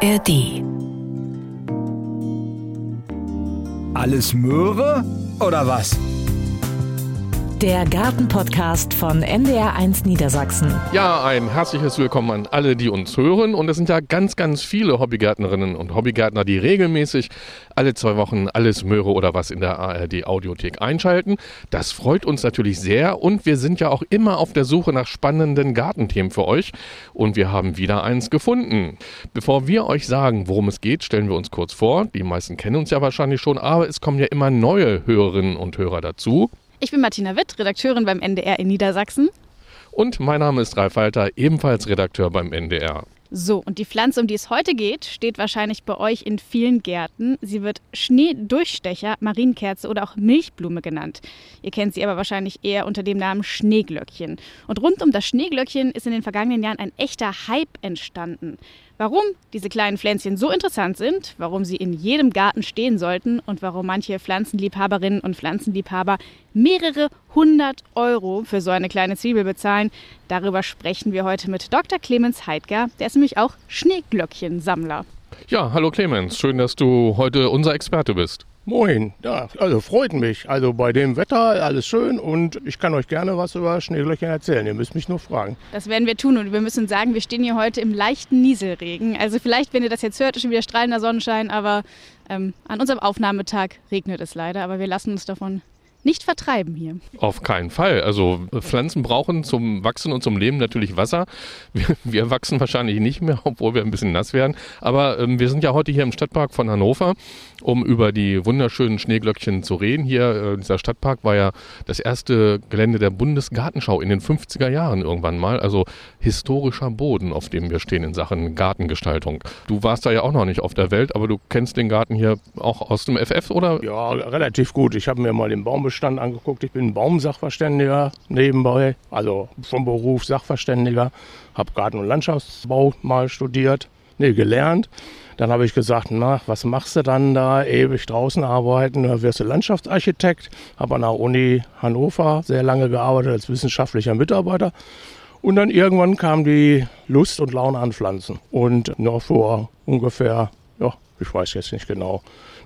ARD. Alles Möhre oder was? Der Gartenpodcast von NDR1 Niedersachsen. Ja, ein herzliches Willkommen an alle, die uns hören. Und es sind ja ganz, ganz viele Hobbygärtnerinnen und Hobbygärtner, die regelmäßig alle 2 Wochen Alles Möhre oder was in der ARD-Audiothek einschalten. Das freut uns natürlich sehr. Und wir sind ja auch immer auf der Suche nach spannenden Gartenthemen für euch. Und wir haben wieder eins gefunden. Bevor wir euch sagen, worum es geht, stellen wir uns kurz vor. Die meisten kennen uns ja wahrscheinlich schon, aber es kommen ja immer neue Hörerinnen und Hörer dazu. Ich bin Martina Witt, Redakteurin beim NDR in Niedersachsen. Und mein Name ist Ralf Walter, ebenfalls Redakteur beim NDR. So, und die Pflanze, um die es heute geht, steht wahrscheinlich bei euch in vielen Gärten. Sie wird Schneedurchstecher, Marienkerze oder auch Milchblume genannt. Ihr kennt sie aber wahrscheinlich eher unter dem Namen Schneeglöckchen. Und rund um das Schneeglöckchen ist in den vergangenen Jahren ein echter Hype entstanden. Warum diese kleinen Pflänzchen so interessant sind, warum sie in jedem Garten stehen sollten und warum manche Pflanzenliebhaberinnen und Pflanzenliebhaber mehrere 100 € für so eine kleine Zwiebel bezahlen, darüber sprechen wir heute mit Dr. Clemens Heidger. Der ist nämlich auch Schneeglöckchensammler. Ja, hallo Clemens, schön, dass du heute unser Experte bist. Moin, ja, also freut mich. Also bei dem Wetter alles schön und ich kann euch gerne was über Schneeglöckchen erzählen. Ihr müsst mich nur fragen. Das werden wir tun und wir müssen sagen, wir stehen hier heute im leichten Nieselregen. Also vielleicht, wenn ihr das jetzt hört, ist schon wieder strahlender Sonnenschein, aber an unserem Aufnahmetag regnet es leider. Aber wir lassen uns davon nicht vertreiben hier. Auf keinen Fall. Also Pflanzen brauchen zum Wachsen und zum Leben natürlich Wasser. Wir wachsen wahrscheinlich nicht mehr, obwohl wir ein bisschen nass werden. Aber wir sind ja heute hier im Stadtpark von Hannover, um über die wunderschönen Schneeglöckchen zu reden. Hier, dieser Stadtpark war ja das erste Gelände der Bundesgartenschau in den 50er Jahren irgendwann mal. Also historischer Boden, auf dem wir stehen in Sachen Gartengestaltung. Du warst da ja auch noch nicht auf der Welt, aber du kennst den Garten hier auch aus dem FF, oder? Ja, relativ gut. Ich habe mir mal den Baumbestand angeguckt. Ich bin Baumsachverständiger nebenbei, also vom Beruf Sachverständiger. Habe Garten- und Landschaftsbau mal gelernt. Dann habe ich gesagt, na, was machst du dann da? Ewig draußen arbeiten, da wirst du Landschaftsarchitekt. Habe an der Uni Hannover sehr lange gearbeitet als wissenschaftlicher Mitarbeiter. Und dann irgendwann kam die Lust und Laune an Pflanzen. Und noch vor ungefähr, ja, ich weiß jetzt nicht genau,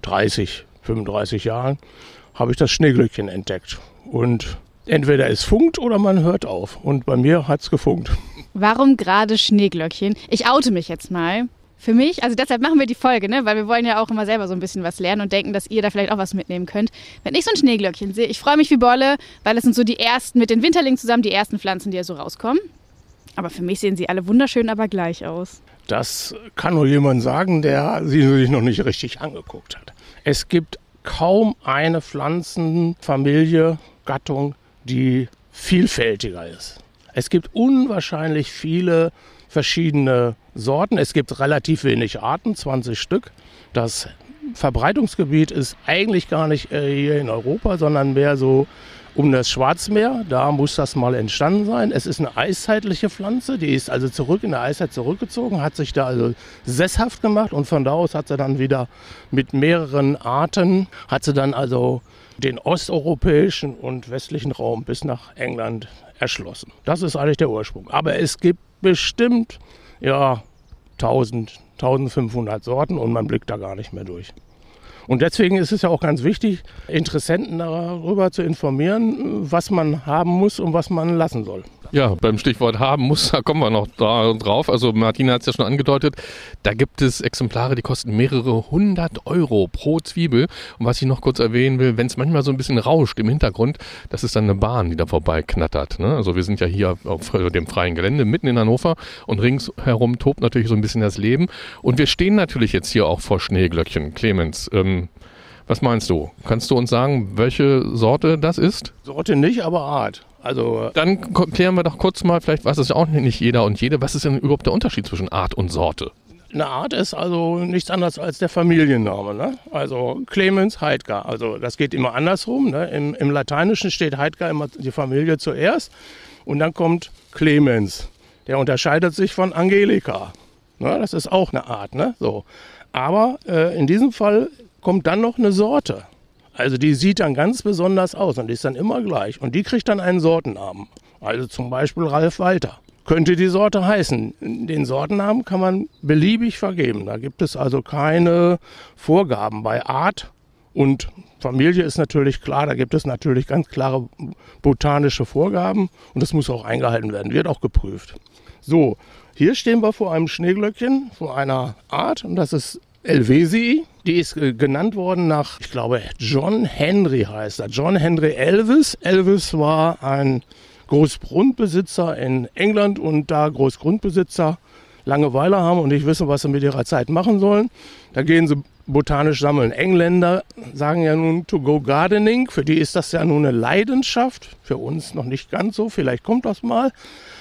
30, 35 Jahren habe ich das Schneeglöckchen entdeckt. Und entweder es funkt oder man hört auf. Und bei mir hat es gefunkt. Warum gerade Schneeglöckchen? Ich oute mich jetzt mal. Für mich, also deshalb machen wir die Folge, ne? Weil wir wollen ja auch immer selber so ein bisschen was lernen und denken, dass ihr da vielleicht auch was mitnehmen könnt. Wenn ich so ein Schneeglöckchen sehe, ich freue mich wie Bolle, weil es sind so die ersten, mit den Winterlingen zusammen, die ersten Pflanzen, die ja so rauskommen. Aber für mich sehen sie alle wunderschön, aber gleich aus. Das kann nur jemand sagen, der sie sich noch nicht richtig angeguckt hat. Es gibt kaum eine Pflanzenfamilie, Gattung, die vielfältiger ist. Es gibt unwahrscheinlich viele verschiedene Sorten. Es gibt relativ wenig Arten, 20 Stück. Das Verbreitungsgebiet ist eigentlich gar nicht hier in Europa, sondern mehr so um das Schwarzmeer. Da muss das mal entstanden sein. Es ist eine eiszeitliche Pflanze, die ist also in der Eiszeit zurückgezogen, hat sich da also sesshaft gemacht und von da aus hat sie dann wieder mit mehreren Arten, hat sie dann also den osteuropäischen und westlichen Raum bis nach England erschlossen. Das ist eigentlich der Ursprung. Aber es gibt bestimmt 1500 Sorten und man blickt da gar nicht mehr durch. Und deswegen ist es ja auch ganz wichtig, Interessenten darüber zu informieren, was man haben muss und was man lassen soll. Ja, beim Stichwort haben muss, da kommen wir noch drauf. Also Martina hat es ja schon angedeutet, da gibt es Exemplare, die kosten mehrere 100 € pro Zwiebel. Und was ich noch kurz erwähnen will, wenn es manchmal so ein bisschen rauscht im Hintergrund, das ist dann eine Bahn, die da vorbei knattert. Ne? Also wir sind ja hier auf dem freien Gelände mitten in Hannover und ringsherum tobt natürlich so ein bisschen das Leben. Und wir stehen natürlich jetzt hier auch vor Schneeglöckchen. Clemens, was meinst du? Kannst du uns sagen, welche Sorte das ist? Sorte nicht, aber Art. Also dann klären wir doch kurz mal, vielleicht weiß es ja auch nicht jeder und jede, was ist denn überhaupt der Unterschied zwischen Art und Sorte? Eine Art ist also nichts anderes als der Familienname. Ne? Also Clemens Heidger. Also das geht immer andersrum. Ne? Im Lateinischen steht Heidger immer die Familie zuerst und dann kommt Clemens. Der unterscheidet sich von Angelika. Ne? Das ist auch eine Art. Ne? So. Aber in diesem Fall kommt dann noch eine Sorte. Also die sieht dann ganz besonders aus und die ist dann immer gleich. Und die kriegt dann einen Sortennamen. Also zum Beispiel Ralf Walter. könnte die Sorte heißen. Den Sortennamen kann man beliebig vergeben. Da gibt es also keine Vorgaben. Bei Art und Familie ist natürlich klar, da gibt es natürlich ganz klare botanische Vorgaben und das muss auch eingehalten werden, wird auch geprüft. So, hier stehen wir vor einem Schneeglöckchen, vor einer Art und das ist Elvesii. Die ist genannt worden nach, ich glaube, John Henry heißt er. John Henry Elvis. Elvis war ein Großgrundbesitzer in England und da Großgrundbesitzer Langeweile haben und nicht wissen, was sie mit ihrer Zeit machen sollen. Da gehen sie botanisch sammeln. Engländer sagen ja nun to go gardening. Für die ist das ja nun eine Leidenschaft. Für uns noch nicht ganz so. Vielleicht kommt das mal.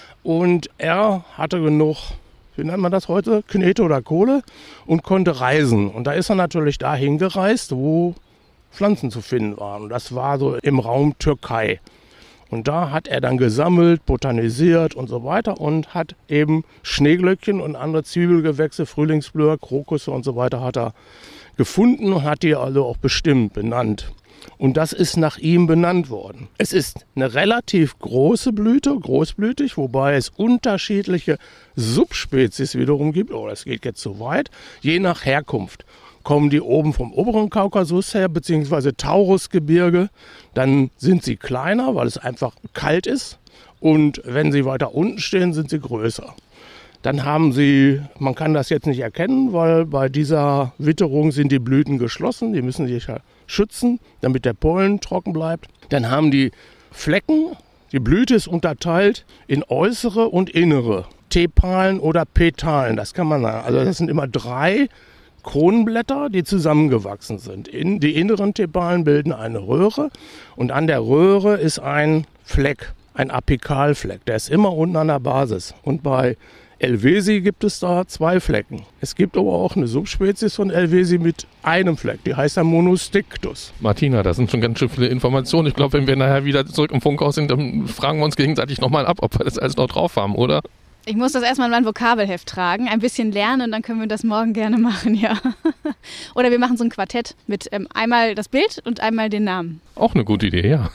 Und er hatte genug, wie nennt man das heute, Knete oder Kohle und konnte reisen. Und da ist er natürlich dahin gereist, wo Pflanzen zu finden waren. Und das war so im Raum Türkei. Und da hat er dann gesammelt, botanisiert und so weiter und hat eben Schneeglöckchen und andere Zwiebelgewächse, Frühlingsblüher, Krokusse und so weiter hat er gefunden und hat die also auch bestimmt, benannt. Und das ist nach ihm benannt worden. Es ist eine relativ große Blüte, großblütig, wobei es unterschiedliche Subspezies wiederum gibt. Oh, das geht jetzt zu weit. Je nach Herkunft. Kommen die oben vom oberen Kaukasus her, beziehungsweise Taurusgebirge, dann sind sie kleiner, weil es einfach kalt ist. Und wenn sie weiter unten stehen, sind sie größer. Dann haben sie, man kann das jetzt nicht erkennen, weil bei dieser Witterung sind die Blüten geschlossen. Die müssen sich ja schützen, damit der Pollen trocken bleibt. Dann haben die Flecken. Die Blüte ist unterteilt in äußere und innere Tepalen oder Petalen. Das kann man sagen. Also das sind immer 3 Kronblätter, die zusammengewachsen sind. Die inneren Tepalen bilden eine Röhre und an der Röhre ist ein Fleck, ein Apikalfleck. Der ist immer unten an der Basis. Und bei Elvesii gibt es da 2 Flecken. Es gibt aber auch eine Subspezies von Elvesii mit einem Fleck. Die heißt dann Monostictus. Martina, das sind schon ganz schön viele Informationen. Ich glaube, wenn wir nachher wieder zurück im Funkhaus sind, dann fragen wir uns gegenseitig nochmal ab, ob wir das alles noch drauf haben, oder? Ich muss das erstmal in mein Vokabelheft tragen, ein bisschen lernen und dann können wir das morgen gerne machen, ja. Oder wir machen so ein Quartett mit einmal das Bild und einmal den Namen. Auch eine gute Idee, ja.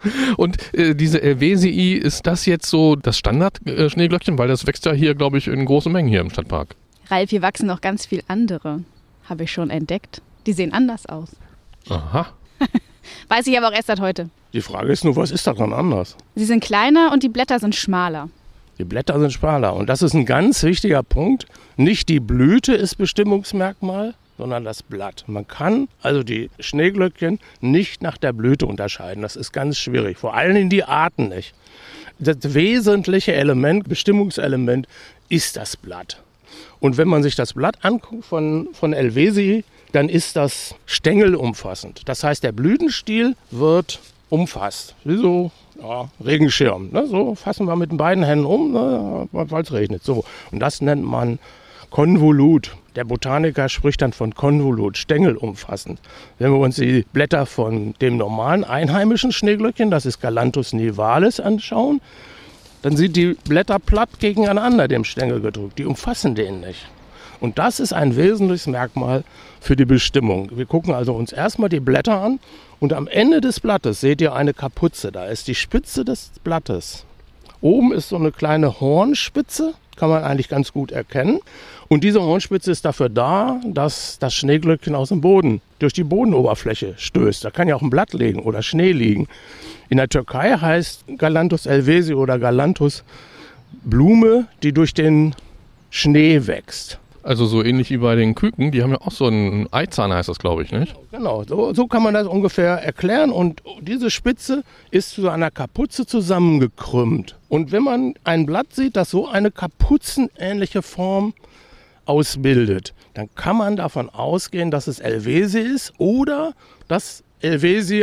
Und diese Elvesii, ist das jetzt so das Standard-Schneeglöckchen? Weil das wächst ja hier, glaube ich, in großen Mengen hier im Stadtpark. Ralf, hier wachsen noch ganz viel andere, habe ich schon entdeckt. Die sehen anders aus. Aha. Weiß ich aber auch erst seit heute. Die Frage ist nur, was ist daran anders? Sie sind kleiner und die Blätter sind schmaler. Die Blätter sind schmaler und das ist ein ganz wichtiger Punkt. Nicht die Blüte ist Bestimmungsmerkmal, sondern das Blatt. Man kann also die Schneeglöckchen nicht nach der Blüte unterscheiden. Das ist ganz schwierig, vor allem die Arten nicht. Das wesentliche Element, Bestimmungselement ist das Blatt. Und wenn man sich das Blatt anguckt von Elvesii, dann ist das stängelumfassend. Das heißt, der Blütenstiel wird umfasst, wie so Regenschirm. Ne? So fassen wir mit den beiden Händen um, ne? Weil es regnet. So. Und das nennt man Konvolut. Der Botaniker spricht dann von Konvolut, stängelumfassend. Wenn wir uns die Blätter von dem normalen einheimischen Schneeglöckchen, das ist Galanthus nivalis, anschauen, dann sind die Blätter platt gegeneinander dem Stängel gedrückt. Die umfassen den nicht. Und das ist ein wesentliches Merkmal für die Bestimmung. Wir gucken also uns erstmal die Blätter an und am Ende des Blattes seht ihr eine Kapuze. Da ist die Spitze des Blattes. Oben ist so eine kleine Hornspitze, kann man eigentlich ganz gut erkennen. Und diese Hornspitze ist dafür da, dass das Schneeglöckchen aus dem Boden durch die Bodenoberfläche stößt. Da kann ja auch ein Blatt liegen oder Schnee liegen. In der Türkei heißt Galanthus elvesii oder Galanthus Blume, die durch den Schnee wächst. Also so ähnlich wie bei den Küken, die haben ja auch so einen Eizahn, heißt das, glaube ich, nicht? Genau, so kann man das ungefähr erklären. Und diese Spitze ist zu einer Kapuze zusammengekrümmt. Und wenn man ein Blatt sieht, das so eine kapuzenähnliche Form ausbildet, dann kann man davon ausgehen, dass es Elvesii ist oder dass Elvesii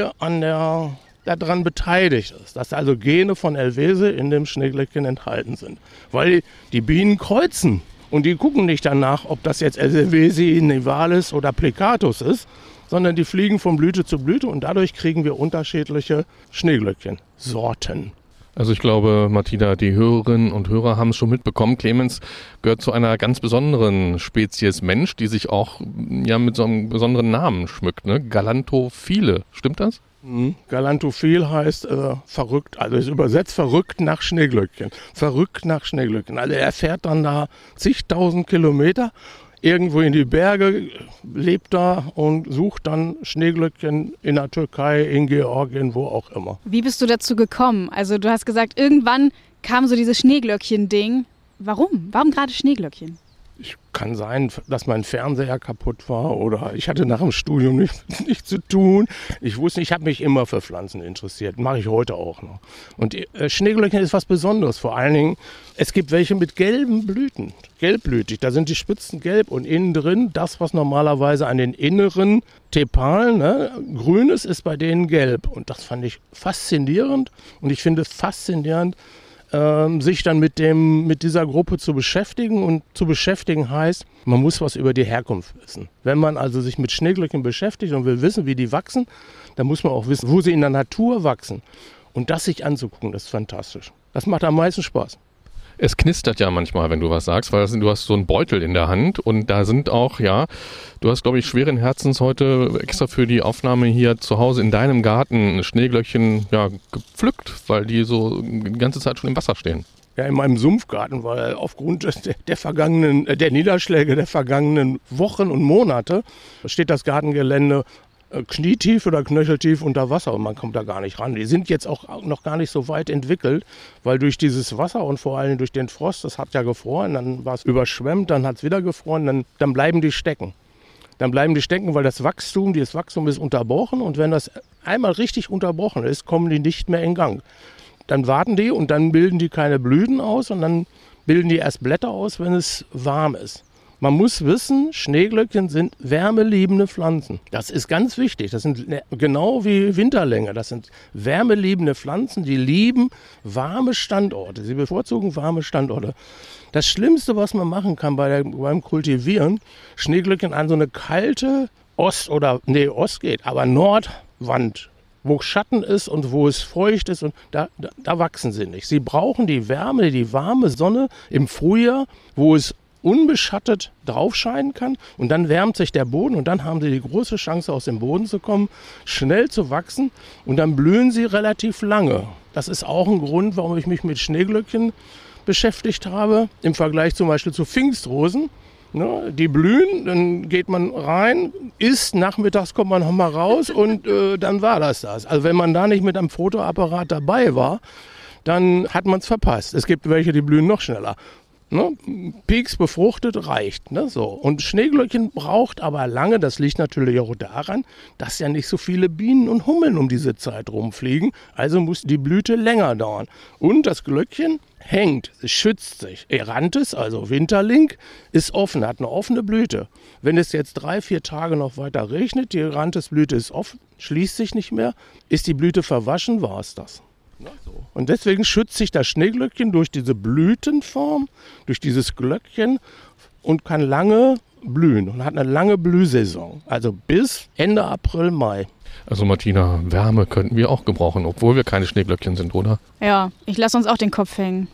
daran beteiligt ist, dass also Gene von Elvesii in dem Schneeglöckchen enthalten sind. Weil die Bienen kreuzen. Und die gucken nicht danach, ob das jetzt Elvesii, nivalis oder plicatus ist, sondern die fliegen von Blüte zu Blüte und dadurch kriegen wir unterschiedliche Schneeglöckchen, Sorten. Also ich glaube, Martina, die Hörerinnen und Hörer haben es schon mitbekommen. Clemens gehört zu einer ganz besonderen Spezies Mensch, die sich auch mit so einem besonderen Namen schmückt, ne? Galanthophile. Stimmt das? Galantophil heißt verrückt, also ist übersetzt verrückt nach Schneeglöckchen. Verrückt nach Schneeglöckchen. Also er fährt dann da zigtausend Kilometer irgendwo in die Berge, lebt da und sucht dann Schneeglöckchen in der Türkei, in Georgien, wo auch immer. Wie bist du dazu gekommen? Also du hast gesagt, irgendwann kam so dieses Schneeglöckchen-Ding. Warum? Warum gerade Schneeglöckchen? Kann sein, dass mein Fernseher kaputt war oder ich hatte nach dem Studium nichts zu tun. Ich wusste, ich habe mich immer für Pflanzen interessiert, mache ich heute auch noch. Und Schneeglöckchen ist was Besonderes, vor allen Dingen, es gibt welche mit gelben Blüten, gelbblütig, da sind die Spitzen gelb und innen drin, das was normalerweise an den inneren Tepalen grün ist bei denen gelb. Und das fand ich faszinierend und ich finde faszinierend, sich dann mit dieser Gruppe zu beschäftigen. Und zu beschäftigen heißt, man muss was über die Herkunft wissen. Wenn man also sich mit Schneeglöckchen beschäftigt und will wissen, wie die wachsen, dann muss man auch wissen, wo sie in der Natur wachsen. Und das sich anzugucken, das ist fantastisch. Das macht am meisten Spaß. Es knistert ja manchmal, wenn du was sagst, weil du hast so einen Beutel in der Hand und da sind auch, du hast, glaube ich, schweren Herzens heute extra für die Aufnahme hier zu Hause in deinem Garten Schneeglöckchen gepflückt, weil die so die ganze Zeit schon im Wasser stehen. Ja, in meinem Sumpfgarten, weil aufgrund der Niederschläge der vergangenen Wochen und Monate steht das Gartengelände knietief oder knöcheltief unter Wasser und man kommt da gar nicht ran. Die sind jetzt auch noch gar nicht so weit entwickelt, weil durch dieses Wasser und vor allem durch den Frost, das hat ja gefroren, dann war es überschwemmt, dann hat es wieder gefroren, dann bleiben die stecken. Dann bleiben die stecken, weil das Wachstum ist unterbrochen und wenn das einmal richtig unterbrochen ist, kommen die nicht mehr in Gang. Dann warten die und dann bilden die keine Blüten aus und dann bilden die erst Blätter aus, wenn es warm ist. Man muss wissen, Schneeglöckchen sind wärmeliebende Pflanzen. Das ist ganz wichtig. Das sind genau wie Winterlänge. Das sind wärmeliebende Pflanzen, die lieben warme Standorte. Sie bevorzugen warme Standorte. Das Schlimmste, was man machen kann beim Kultivieren, Schneeglöckchen an so eine kalte Ost geht, aber Nordwand, wo Schatten ist und wo es feucht ist, und da wachsen sie nicht. Sie brauchen die Wärme, die warme Sonne im Frühjahr, wo es unbeschattet draufscheinen kann und dann wärmt sich der Boden und dann haben sie die große Chance, aus dem Boden zu kommen, schnell zu wachsen und dann blühen sie relativ lange. Das ist auch ein Grund, warum ich mich mit Schneeglöckchen beschäftigt habe, im Vergleich zum Beispiel zu Pfingstrosen. Die blühen, dann geht man rein, isst, nachmittags kommt man nochmal raus und dann war das. Also wenn man da nicht mit einem Fotoapparat dabei war, dann hat man es verpasst. Es gibt welche, die blühen noch schneller. Pieks befruchtet reicht. So. Und Schneeglöckchen braucht aber lange, das liegt natürlich auch daran, dass ja nicht so viele Bienen und Hummeln um diese Zeit rumfliegen, also muss die Blüte länger dauern. Und das Glöckchen hängt, es schützt sich. Erantes, also Winterling, ist offen, hat eine offene Blüte. Wenn es jetzt 3-4 Tage noch weiter regnet, die Erantes-Blüte ist offen, schließt sich nicht mehr, ist die Blüte verwaschen, war es das. Und deswegen schützt sich das Schneeglöckchen durch diese Blütenform, durch dieses Glöckchen und kann lange blühen und hat eine lange Blühsaison, also bis Ende April, Mai. Also Martina, Wärme könnten wir auch gebrauchen, obwohl wir keine Schneeglöckchen sind, oder? Ja, ich lasse uns auch den Kopf hängen.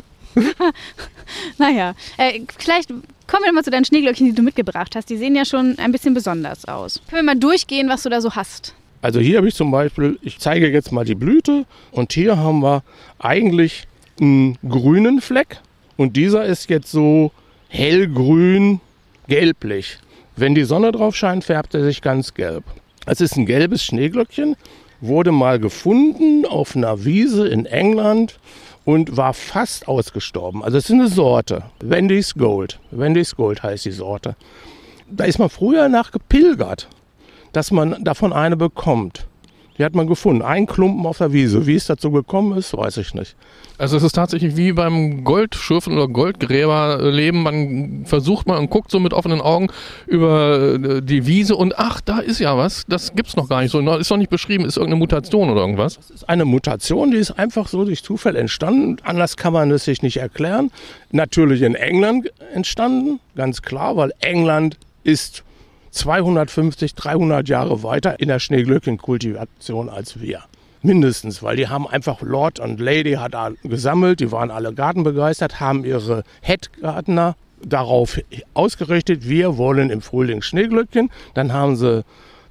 Naja, vielleicht kommen wir mal zu deinen Schneeglöckchen, die du mitgebracht hast. Die sehen ja schon ein bisschen besonders aus. Können wir mal durchgehen, was du da so hast? Also hier habe ich zum Beispiel, ich zeige jetzt mal die Blüte und hier haben wir eigentlich einen grünen Fleck und dieser ist jetzt so hellgrün, gelblich. Wenn die Sonne drauf scheint, färbt er sich ganz gelb. Es ist ein gelbes Schneeglöckchen, wurde mal gefunden auf einer Wiese in England und war fast ausgestorben. Also es ist eine Sorte, Wendy's Gold. Wendy's Gold heißt die Sorte. Da ist man früher nach gepilgert, dass man davon eine bekommt. Die hat man gefunden, ein Klumpen auf der Wiese. Wie es dazu gekommen ist, weiß ich nicht. Also es ist tatsächlich wie beim Goldschürfen oder Goldgräberleben. Man versucht mal und guckt so mit offenen Augen über die Wiese und ach, da ist ja was. Das gibt's noch gar nicht so. Ist noch nicht beschrieben, ist irgendeine Mutation oder irgendwas? Das ist eine Mutation, die ist einfach so durch Zufall entstanden. Anders kann man es sich nicht erklären. Natürlich in England entstanden, ganz klar, weil England ist 250, 300 Jahre weiter in der Schneeglöckchenkultivation als wir. Mindestens, weil die haben einfach Lord und Lady hat da gesammelt, die waren alle gartenbegeistert, haben ihre Headgartner darauf ausgerichtet, wir wollen im Frühling Schneeglöckchen. Dann haben sie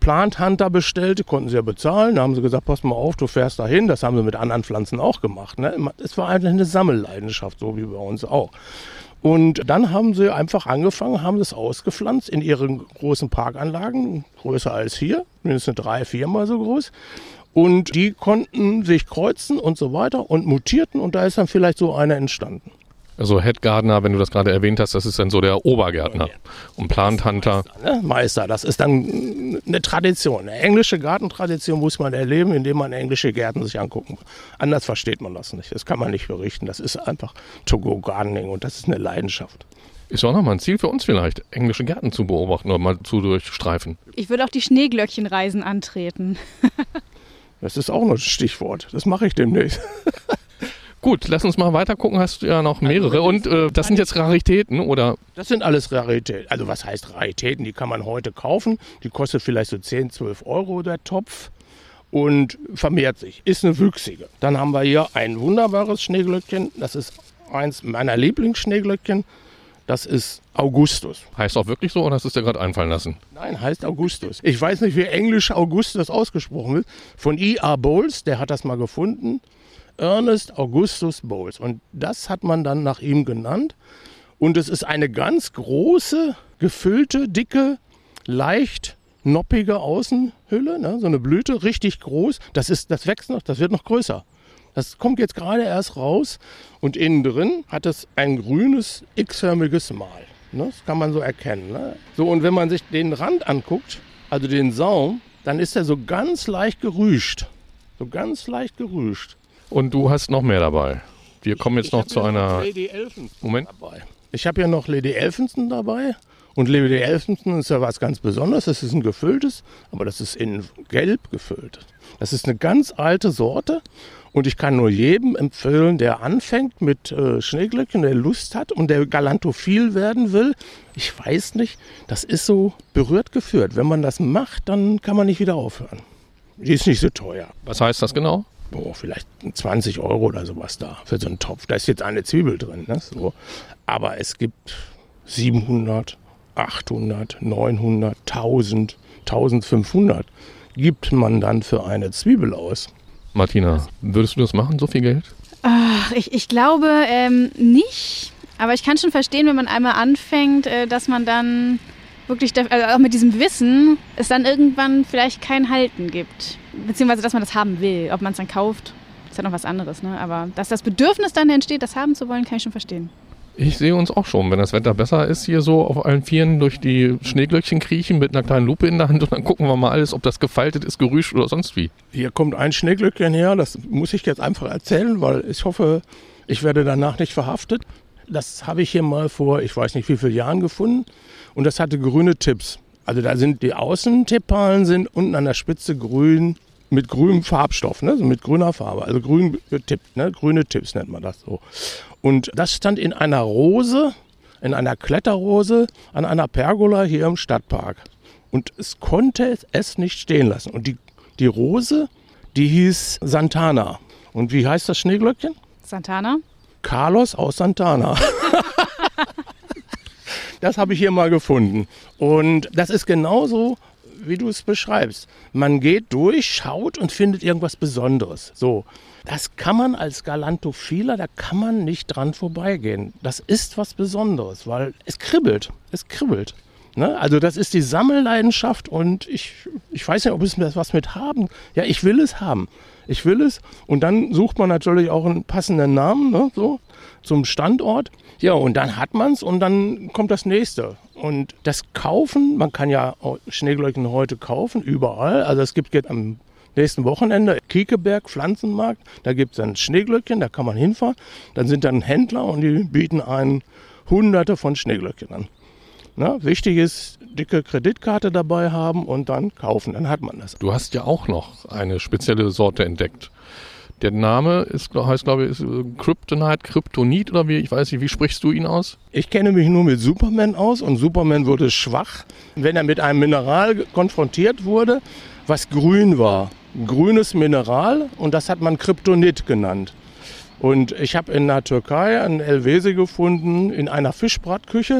Plant Hunter bestellt, die konnten sie ja bezahlen. Da haben sie gesagt, pass mal auf, du fährst dahin. Das haben sie mit anderen Pflanzen auch gemacht. Ne? Es war eigentlich eine Sammelleidenschaft, so wie bei uns auch. Und dann haben sie einfach angefangen, haben das ausgepflanzt in ihren großen Parkanlagen, größer als hier, mindestens 3-4 Mal so groß. Und die konnten sich kreuzen und so weiter und mutierten und da ist dann vielleicht so einer entstanden. Also Head Gardener, wenn du das gerade erwähnt hast, das ist dann so der Obergärtner. Und Plant Hunter. Meister, das ist dann eine Tradition. Eine englische Gartentradition muss man erleben, indem man englische Gärten sich angucken. Anders versteht man das nicht. Das kann man nicht berichten. Das ist einfach To-Go-Gardening und das ist eine Leidenschaft. Ist auch nochmal ein Ziel für uns vielleicht, englische Gärten zu beobachten oder mal zu durchstreifen. Ich würde auch die Schneeglöckchenreisen antreten. Das ist auch noch ein Stichwort. Das mache ich demnächst. Gut, lass uns mal weiter gucken. Hast du ja noch mehrere. Und das sind jetzt Raritäten, oder? Das sind alles Raritäten. Also was heißt Raritäten? Die kann man heute kaufen. Die kostet vielleicht so 10-12 Euro der Topf und vermehrt sich. Ist eine wüchsige. Dann haben wir hier ein wunderbares Schneeglöckchen. Das ist eins meiner Lieblingsschneeglöckchen. Das ist Augustus. Heißt auch wirklich so oder hast du es dir gerade einfallen lassen? Nein, heißt Augustus. Ich weiß nicht, wie englisch Augustus ausgesprochen wird. Von E.R. Bowles, der hat das mal gefunden. Ernest Augustus Bowles. Und das hat man dann nach ihm genannt. Und es ist eine ganz große, gefüllte, dicke, leicht noppige Außenhülle. Ne? So eine Blüte, richtig groß. Das wächst noch, das wird noch größer. Das kommt jetzt gerade erst raus. Und innen drin hat es ein grünes, x-förmiges Mal. Ne? Das kann man so erkennen. Ne? So, und wenn man sich den Rand anguckt, also den Saum, dann ist er so ganz leicht gerüscht. So ganz leicht gerüscht. Und du hast noch mehr dabei. Wir kommen jetzt noch zu einer... Lady Elphinstone Moment. Dabei. Ich habe ja noch Lady Elphinstone dabei. Und Lady Elphinstone ist ja was ganz Besonderes. Das ist ein gefülltes, aber das ist in gelb gefüllt. Das ist eine ganz alte Sorte. Und ich kann nur jedem empfehlen, der anfängt mit Schneeglöckchen, der Lust hat und der galantophil werden will. Ich weiß nicht, das ist so berührt geführt. Wenn man das macht, dann kann man nicht wieder aufhören. Die ist nicht so teuer. Was heißt das genau? Vielleicht 20 Euro oder sowas da für so einen Topf. Da ist jetzt eine Zwiebel drin. Ne? So. Aber es gibt 700, 800, 900, 1000, 1500 gibt man dann für eine Zwiebel aus. Martina, würdest du das machen, so viel Geld? Ach, ich glaube nicht. Aber ich kann schon verstehen, wenn man einmal anfängt, dass man dann wirklich, also auch mit diesem Wissen, es dann irgendwann vielleicht kein Halten gibt. Beziehungsweise, dass man das haben will. Ob man es dann kauft, ist ja noch was anderes. Ne? Aber dass das Bedürfnis dann entsteht, das haben zu wollen, kann ich schon verstehen. Ich sehe uns auch schon, wenn das Wetter besser ist, hier so auf allen Vieren durch die Schneeglöckchen kriechen mit einer kleinen Lupe in der Hand und dann gucken wir mal alles, ob das gefaltet ist, gerüscht oder sonst wie. Hier kommt ein Schneeglöckchen her, das muss ich jetzt einfach erzählen, weil ich hoffe, ich werde danach nicht verhaftet. Das habe ich hier mal vor, ich weiß nicht wie vielen Jahren gefunden und das hatte grüne Tipps. Also da sind die Außentepalen sind unten an der Spitze grün mit grünem Farbstoff, ne? So mit grüner Farbe, also grün getippt, ne? Grüne Tipps nennt man das so. Und das stand in einer Rose, in einer Kletterrose an einer Pergola hier im Stadtpark. Und es konnte es nicht stehen lassen. Und die Rose, die hieß Santana. Und wie heißt das Schneeglöckchen? Santana? Carlos aus Santana. Das habe ich hier mal gefunden. Und das ist genauso, wie du es beschreibst. Man geht durch, schaut und findet irgendwas Besonderes. So, das kann man als Galantophiler, da kann man nicht dran vorbeigehen. Das ist was Besonderes, weil es kribbelt. Es kribbelt. Ne? Also das ist die Sammelleidenschaft und ich weiß nicht, ob es das was mit haben. Ja, ich will es haben. Ich will es. Und dann sucht man natürlich auch einen passenden Namen, ne, so, zum Standort. Ja, und dann hat man es und dann kommt das nächste. Und das Kaufen, man kann ja Schneeglöckchen heute kaufen, überall. Also es gibt jetzt am nächsten Wochenende Kiekeberg, Pflanzenmarkt. Da gibt es ein Schneeglöckchen, da kann man hinfahren. Dann sind dann Händler und die bieten einen Hunderte von Schneeglöckchen an. Na, wichtig ist, dicke Kreditkarte dabei haben und dann kaufen, dann hat man das. Du hast ja auch noch eine spezielle Sorte entdeckt. Der Name heißt, glaube ich, Kryptonit oder wie, ich weiß nicht, wie sprichst du ihn aus? Ich kenne mich nur mit Superman aus und Superman wurde schwach, wenn er mit einem Mineral konfrontiert wurde, was grün war. Grünes Mineral und das hat man Kryptonit genannt. Und ich habe in der Türkei einen Elvese gefunden in einer Fischbratküche.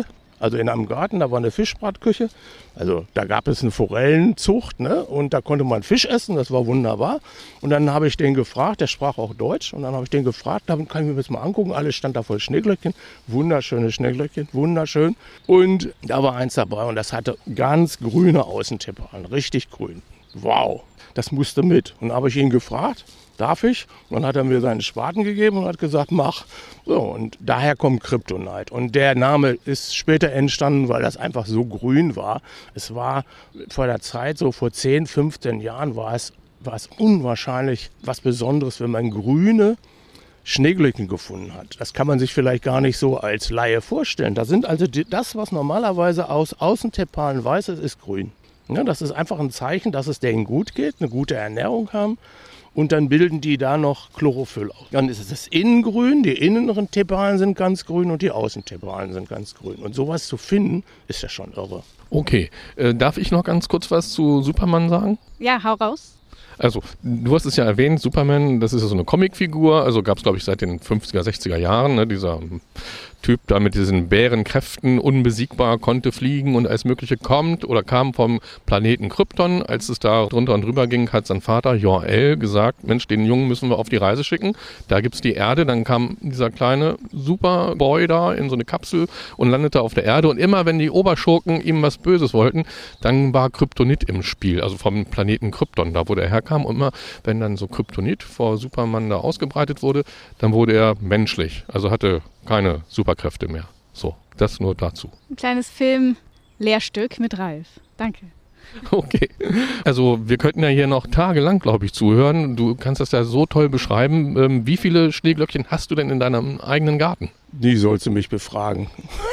Also in einem Garten, da war eine Fischbratküche. Also da gab es eine Forellenzucht, ne? Und da konnte man Fisch essen, das war wunderbar. Und dann habe ich den gefragt, der sprach auch Deutsch. Und dann habe ich den gefragt, da kann ich mir das mal angucken. Alles stand da voll Schneeglöckchen, wunderschöne Schneeglöckchen, wunderschön. Und da war eins dabei und das hatte ganz grüne Außentepalen, richtig grün. Wow, das musste mit. Und dann habe ich ihn gefragt, darf ich? Und dann hat er mir seinen Spaten gegeben und hat gesagt, mach. So, und daher kommt Kryptonit. Und der Name ist später entstanden, weil das einfach so grün war. Es war vor der Zeit, so vor 10, 15 Jahren, war es unwahrscheinlich was Besonderes, wenn man grüne Schneeglöckchen gefunden hat. Das kann man sich vielleicht gar nicht so als Laie vorstellen. Da sind also das, was normalerweise aus Außentepalen weiß ist grün. Ja, das ist einfach ein Zeichen, dass es denen gut geht, eine gute Ernährung haben. Und dann bilden die da noch Chlorophyll aus. Dann ist es das Innengrün, die inneren Tepalen sind ganz grün und die Außentepalen sind ganz grün. Und sowas zu finden, ist ja schon irre. Okay, darf ich noch ganz kurz was zu Superman sagen? Ja, hau raus. Also, du hast es ja erwähnt, Superman, das ist ja so eine Comicfigur, also gab es, glaube ich, seit den 50er, 60er Jahren, ne, dieser Typ da mit diesen Bärenkräften, unbesiegbar, konnte fliegen und alles Mögliche kam vom Planeten Krypton. Als es da drunter und drüber ging, hat sein Vater Jor-El gesagt, Mensch, den Jungen müssen wir auf die Reise schicken. Da gibt's die Erde, dann kam dieser kleine Superboy da in so eine Kapsel und landete auf der Erde. Und immer, wenn die Oberschurken ihm was Böses wollten, dann war Kryptonit im Spiel, also vom Planeten Krypton, da wo der herkam. Und immer, wenn dann so Kryptonit vor Superman da ausgebreitet wurde, dann wurde er menschlich, also hatte keine Superkräfte mehr. So, das nur dazu. Ein kleines Film-Lehrstück mit Ralf. Danke. Okay. Also wir könnten ja hier noch tagelang, glaube ich, zuhören. Du kannst das ja so toll beschreiben. Wie viele Schneeglöckchen hast du denn in deinem eigenen Garten? Die sollst du mich befragen.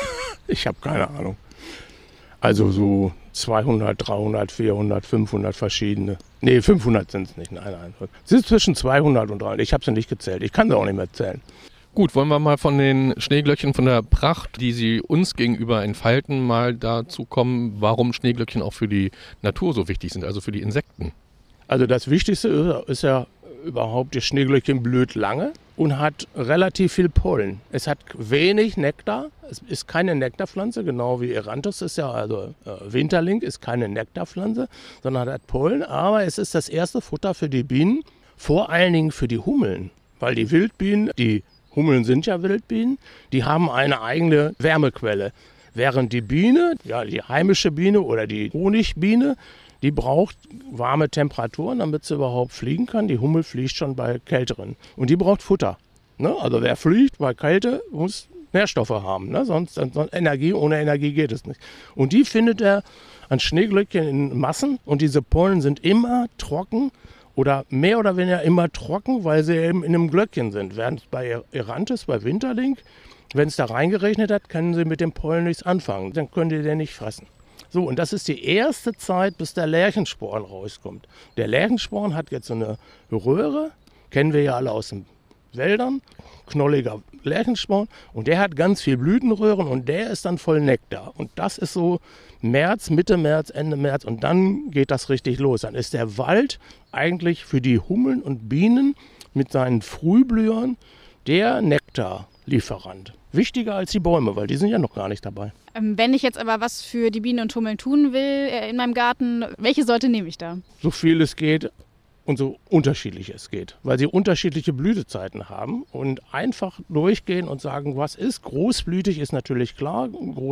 Ich habe keine Ahnung. Also so 200, 300, 400, 500 verschiedene. Nee, 500 sind es nicht. Nein. Es sind zwischen 200 und 300. Ich habe sie nicht gezählt. Ich kann sie auch nicht mehr zählen. Gut, wollen wir mal von den Schneeglöckchen, von der Pracht, die sie uns gegenüber entfalten, mal dazu kommen, warum Schneeglöckchen auch für die Natur so wichtig sind, also für die Insekten. Also das Wichtigste ist ja überhaupt, das Schneeglöckchen blüht lange und hat relativ viel Pollen. Es hat wenig Nektar, es ist keine Nektarpflanze, genau wie Eranthus ist ja, also Winterling ist keine Nektarpflanze, sondern hat Pollen, aber es ist das erste Futter für die Bienen, vor allen Dingen für die Hummeln, weil die Wildbienen, die Hummeln sind ja Wildbienen, die haben eine eigene Wärmequelle. Während die Biene, ja die heimische Biene oder die Honigbiene, die braucht warme Temperaturen, damit sie überhaupt fliegen kann. Die Hummel fliegt schon bei kälteren. Und die braucht Futter. Ne? Also wer fliegt bei Kälte, muss Nährstoffe haben. Ne? Sonst Energie, ohne Energie geht es nicht. Und die findet er an Schneeglöckchen in Massen. Und diese Pollen sind immer trocken. Oder mehr oder weniger immer trocken, weil sie eben in einem Glöckchen sind. Während bei Eranthus, bei Winterling, wenn es da reingeregnet hat, können sie mit dem Pollen nichts anfangen. Dann können die den nicht fressen. So, und das ist die erste Zeit, bis der Lerchensporn rauskommt. Der Lerchensporn hat jetzt so eine Röhre, kennen wir ja alle aus den Wäldern, knolliger Lerchensporn. Und der hat ganz viel Blütenröhren und der ist dann voll Nektar. Und das ist so März, Mitte März, Ende März und dann geht das richtig los. Dann ist der Wald eigentlich für die Hummeln und Bienen mit seinen Frühblühern der Nektarlieferant. Wichtiger als die Bäume, weil die sind ja noch gar nicht dabei. Wenn ich jetzt aber was für die Bienen und Hummeln tun will in meinem Garten, welche Sorte nehme ich da? So viel es geht und so unterschiedlich es geht, weil sie unterschiedliche Blütezeiten haben und einfach durchgehen und sagen, was ist. Großblütig ist natürlich klar,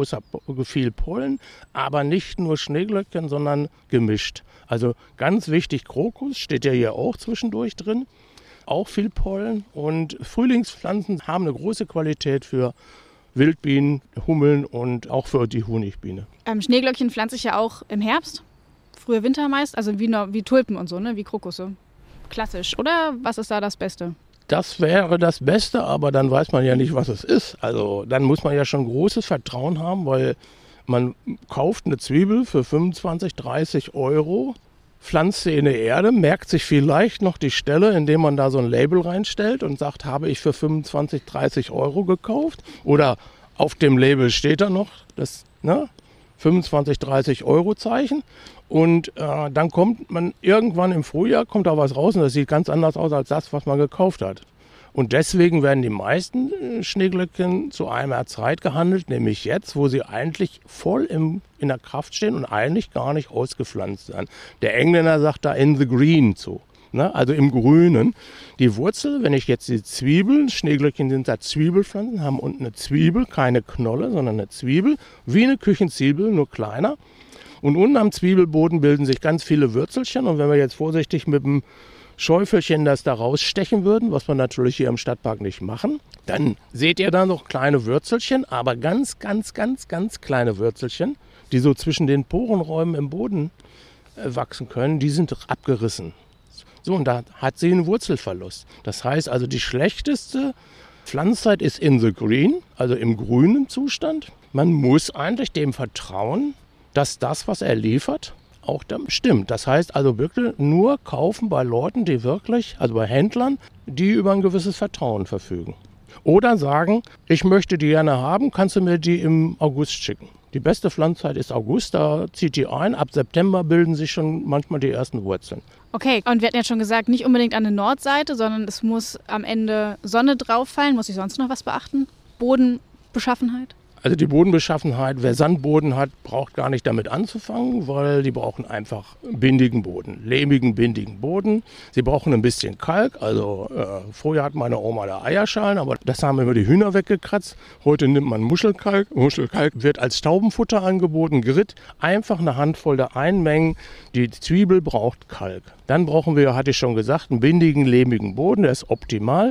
viel Pollen, aber nicht nur Schneeglöckchen, sondern gemischt. Also ganz wichtig, Krokus steht ja hier auch zwischendurch drin, auch viel Pollen und Frühlingspflanzen haben eine große Qualität für Wildbienen, Hummeln und auch für die Honigbiene. Schneeglöckchen pflanze ich ja auch im Herbst. Früher Winter meist, also wie Tulpen und so, ne? Wie Krokusse. Klassisch, oder? Was ist da das Beste? Das wäre das Beste, aber dann weiß man ja nicht, was es ist. Also dann muss man ja schon großes Vertrauen haben, weil man kauft eine Zwiebel für 25, 30 Euro, pflanzt sie in die Erde, merkt sich vielleicht noch die Stelle, indem man da so ein Label reinstellt und sagt, habe ich für 25, 30 Euro gekauft. Oder auf dem Label steht da noch das 25, 30 Euro Zeichen. Und dann kommt man irgendwann im Frühjahr, kommt da was raus und das sieht ganz anders aus als das, was man gekauft hat. Und deswegen werden die meisten Schneeglöckchen zu einer Zeit gehandelt, nämlich jetzt, wo sie eigentlich voll in der Kraft stehen und eigentlich gar nicht ausgepflanzt werden. Der Engländer sagt da in the green zu, ne? Also im Grünen. Die Wurzel, wenn ich jetzt die Zwiebeln, Schneeglöckchen sind da Zwiebelpflanzen, haben unten eine Zwiebel, keine Knolle, sondern eine Zwiebel, wie eine Küchenzwiebel, nur kleiner. Und unten am Zwiebelboden bilden sich ganz viele Würzelchen. Und wenn wir jetzt vorsichtig mit dem Schäufelchen das da rausstechen würden, was wir natürlich hier im Stadtpark nicht machen, dann seht ihr da noch kleine Würzelchen, aber ganz, ganz, ganz, ganz kleine Würzelchen, die so zwischen den Porenräumen im Boden wachsen können, die sind abgerissen. So, und da hat sie einen Wurzelverlust. Das heißt also, die schlechteste Pflanzzeit ist in the green, also im grünen Zustand. Man muss eigentlich dem vertrauen, dass das, was er liefert, auch dann stimmt. Das heißt also wirklich nur kaufen bei Leuten, die wirklich, also bei Händlern, die über ein gewisses Vertrauen verfügen. Oder sagen, ich möchte die gerne haben, kannst du mir die im August schicken. Die beste Pflanzzeit ist August, da zieht die ein. Ab September bilden sich schon manchmal die ersten Wurzeln. Okay, und wir hatten ja schon gesagt, nicht unbedingt an der Nordseite, sondern es muss am Ende Sonne drauf fallen. Muss ich sonst noch was beachten? Bodenbeschaffenheit? Also die Bodenbeschaffenheit, wer Sandboden hat, braucht gar nicht damit anzufangen, weil die brauchen einfach bindigen Boden, lehmigen, bindigen Boden. Sie brauchen ein bisschen Kalk, also früher hat meine Oma da Eierschalen, aber das haben immer die Hühner weggekratzt. Heute nimmt man Muschelkalk. Muschelkalk wird als Taubenfutter angeboten, Grit. Einfach eine Handvoll da einmengen. Die Zwiebel braucht Kalk. Dann brauchen wir, hatte ich schon gesagt, einen bindigen, lehmigen Boden, der ist optimal.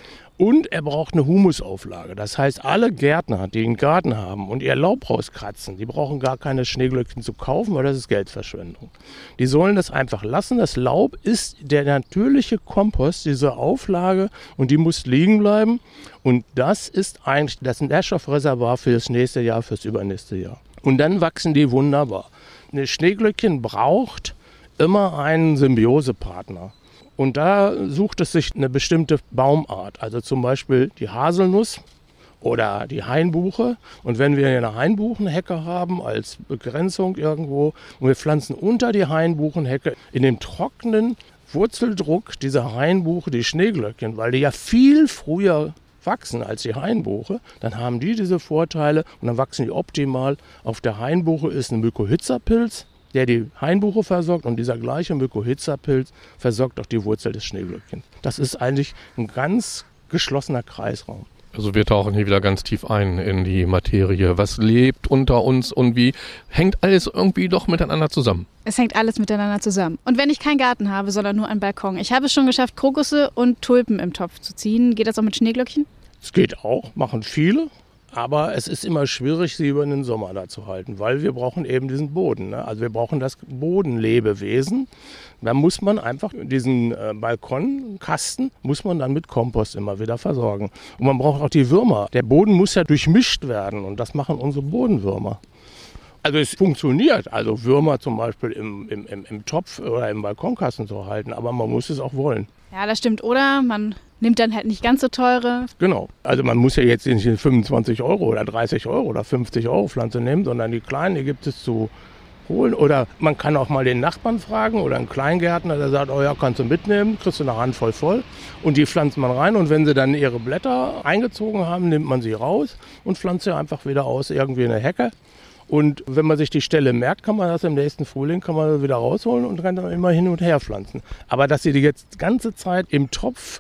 Und er braucht eine Humusauflage. Das heißt, alle Gärtner, die einen Garten haben und ihr Laub rauskratzen, die brauchen gar keine Schneeglöckchen zu kaufen, weil das ist Geldverschwendung. Die sollen das einfach lassen. Das Laub ist der natürliche Kompost, diese Auflage, und die muss liegen bleiben. Und das ist eigentlich das Nährstoffreservoir für das nächste Jahr, fürs übernächste Jahr. Und dann wachsen die wunderbar. Eine Schneeglöckchen braucht immer einen Symbiosepartner. Und da sucht es sich eine bestimmte Baumart, also zum Beispiel die Haselnuss oder die Hainbuche. Und wenn wir eine Hainbuchenhecke haben als Begrenzung irgendwo und wir pflanzen unter die Hainbuchenhecke in dem trockenen Wurzeldruck dieser Hainbuche die Schneeglöckchen, weil die ja viel früher wachsen als die Hainbuche, dann haben die diese Vorteile und dann wachsen die optimal. Auf der Hainbuche ist ein Mykorrhizapilz, der die Hainbuche versorgt, und dieser gleiche Mykorrhizapilz versorgt auch die Wurzel des Schneeglöckchens. Das ist eigentlich ein ganz geschlossener Kreisraum. Also wir tauchen hier wieder ganz tief ein in die Materie. Was lebt unter uns und wie hängt alles irgendwie doch miteinander zusammen? Es hängt alles miteinander zusammen. Und wenn ich keinen Garten habe, sondern nur einen Balkon, ich habe es schon geschafft, Krokusse und Tulpen im Topf zu ziehen. Geht das auch mit Schneeglöckchen? Es geht auch, machen viele. Aber es ist immer schwierig, sie über den Sommer da zu halten, weil wir brauchen eben diesen Boden, ne? Also wir brauchen das Bodenlebewesen. Da muss man einfach diesen Balkonkasten, muss man dann mit Kompost immer wieder versorgen. Und man braucht auch die Würmer. Der Boden muss ja durchmischt werden und das machen unsere Bodenwürmer. Also es funktioniert, also Würmer zum Beispiel im Topf oder im Balkonkasten zu halten, aber man muss es auch wollen. Ja, das stimmt. Oder man nimmt dann halt nicht ganz so teure. Genau. Also man muss ja jetzt nicht 25 € oder 30 € oder 50 € Pflanze nehmen, sondern die kleinen, die gibt es zu holen. Oder man kann auch mal den Nachbarn fragen oder einen Kleingärtner, der sagt, oh ja, kannst du mitnehmen, kriegst du eine Handvoll voll. Und die pflanzt man rein und wenn sie dann ihre Blätter eingezogen haben, nimmt man sie raus und pflanzt sie einfach wieder aus, irgendwie in eine Hecke. Und wenn man sich die Stelle merkt, kann man das im nächsten Frühling wieder rausholen und kann dann immer hin und her pflanzen. Aber dass sie die jetzt die ganze Zeit im Topf,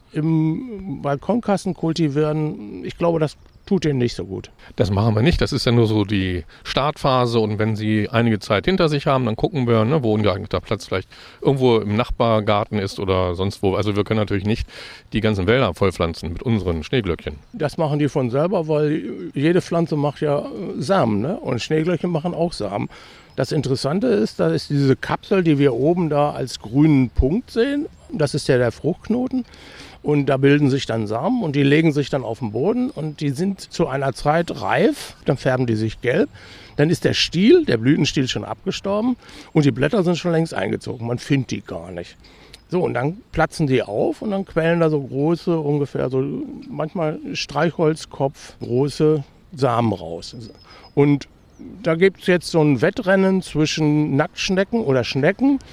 im Balkonkasten kultivieren, ich glaube, das tut ihnen nicht so gut. Das machen wir nicht. Das ist ja nur so die Startphase. Und wenn sie einige Zeit hinter sich haben, dann gucken wir, wo ein geeigneter Platz vielleicht irgendwo im Nachbargarten ist oder sonst wo. Also wir können natürlich nicht die ganzen Wälder vollpflanzen mit unseren Schneeglöckchen. Das machen die von selber, weil jede Pflanze macht ja Samen, ne? Und Schneeglöckchen machen auch Samen. Das Interessante ist, da ist diese Kapsel, die wir oben da als grünen Punkt sehen. Das ist ja der Fruchtknoten. Und da bilden sich dann Samen und die legen sich dann auf den Boden und die sind zu einer Zeit reif, dann färben die sich gelb. Dann ist der Stiel, der Blütenstiel schon abgestorben und die Blätter sind schon längst eingezogen. Man findet die gar nicht. So, und dann platzen die auf und dann quellen da so große, ungefähr so manchmal Streichholzkopf, große Samen raus. Und da gibt es jetzt so ein Wettrennen zwischen Nacktschnecken oder Schnecken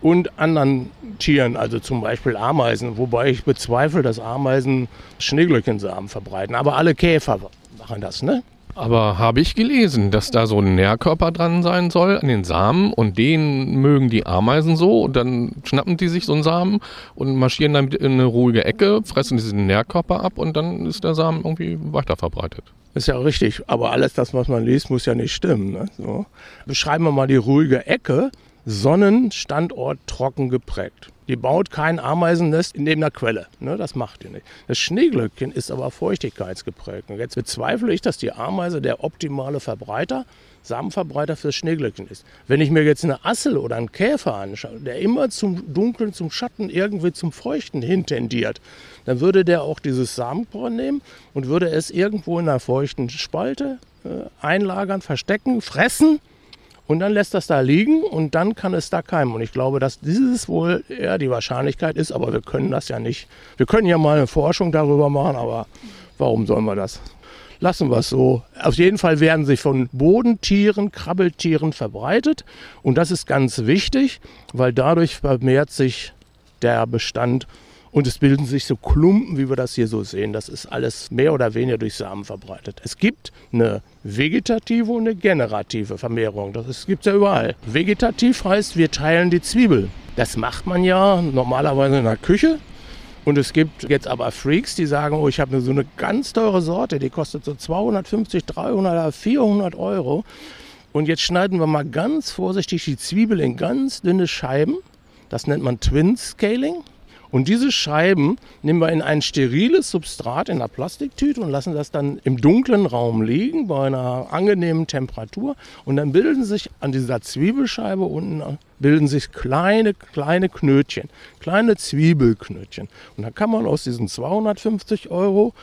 und anderen Tieren, also zum Beispiel Ameisen, wobei ich bezweifle, dass Ameisen Schneeglöckchensamen verbreiten. Aber alle Käfer machen das, ne? Aber habe ich gelesen, dass da so ein Nährkörper dran sein soll an den Samen und den mögen die Ameisen so und dann schnappen die sich so einen Samen und marschieren dann in eine ruhige Ecke, fressen diesen Nährkörper ab und dann ist der Samen irgendwie weiter verbreitet. Ist ja richtig, aber alles das, was man liest, muss ja nicht stimmen. Ne? So. Beschreiben wir mal die ruhige Ecke. Sonnenstandort trocken geprägt. Die baut kein Ameisennest neben der Quelle. Ne, das macht die nicht. Das Schneeglöckchen ist aber feuchtigkeitsgeprägt. Und jetzt bezweifle ich, dass die Ameise der optimale Samenverbreiter für das Schneeglöckchen ist. Wenn ich mir jetzt eine Assel oder einen Käfer anschaue, der immer zum Dunkeln, zum Schatten, irgendwie zum Feuchten hin tendiert, dann würde der auch dieses Samenkorn nehmen und würde es irgendwo in einer feuchten Spalte einlagern, verstecken, fressen. Und dann lässt das da liegen und dann kann es da keimen. Und ich glaube, dass dieses wohl eher die Wahrscheinlichkeit ist, aber wir können das ja nicht. Wir können ja mal eine Forschung darüber machen, aber warum sollen wir das? Lassen wir es so. Auf jeden Fall werden sie von Bodentieren, Krabbeltieren verbreitet. Und das ist ganz wichtig, weil dadurch vermehrt sich der Bestand. Und es bilden sich so Klumpen, wie wir das hier so sehen. Das ist alles mehr oder weniger durch Samen verbreitet. Es gibt eine vegetative und eine generative Vermehrung. Das gibt es ja überall. Vegetativ heißt, wir teilen die Zwiebel. Das macht man ja normalerweise in der Küche. Und es gibt jetzt aber Freaks, die sagen, oh, ich habe so eine ganz teure Sorte, die kostet so 250, 300, 400 Euro. Und jetzt schneiden wir mal ganz vorsichtig die Zwiebel in ganz dünne Scheiben. Das nennt man Twin Scaling. Und diese Scheiben nehmen wir in ein steriles Substrat in einer Plastiktüte und lassen das dann im dunklen Raum liegen bei einer angenehmen Temperatur. Und dann bilden sich an dieser Zwiebelscheibe unten bilden sich kleine Knötchen, kleine Zwiebelknötchen. Und dann kann man aus diesen 250 Euro